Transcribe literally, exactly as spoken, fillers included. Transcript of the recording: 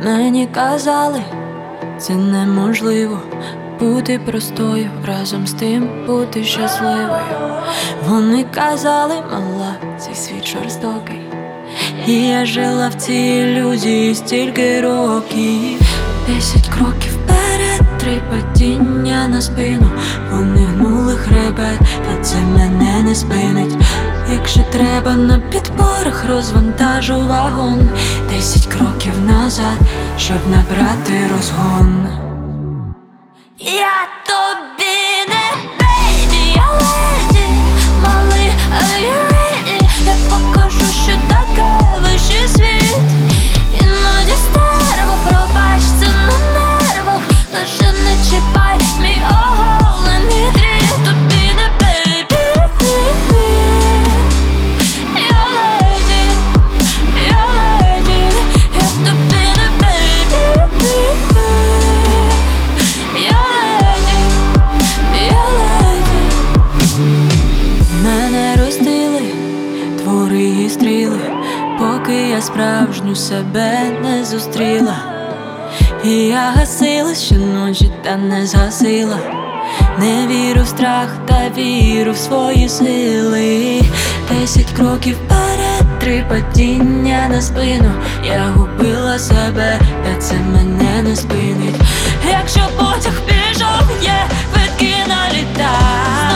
Мені казали, це неможливо бути простою, разом з тим бути щасливою. Вони казали, мала, цей світ жорстокий, і я жила в цій ілюзії стільки років. Десять кроків вперед, три падіння на спину. Вони гнули хребет, та це мене не спинить. Якщо треба, на підпорах розвантажу вагон. Десять кроків назад, щоб набрати розгон. Я тобі не бейбі, я леді, малий, are you ready? Я покажу, що таке вищий світ. Іноді стерво, пробач, це на нервах. Лише не чіпай мій оголений дріт. Тобі не бейбі, я леді, я леді. Я тобі не бейбі, я леді, я леді. Мене розділи твори і стріли, поки я справжню себе не зустріла. І я гасила щоночі, та не згасила. Не вірю в страх, та вірю в свої сили. Десять кроків вперед, три падіння на спину. Я губила себе, та це мене не спинить. Якщо потяг пішов, є квитки на літа.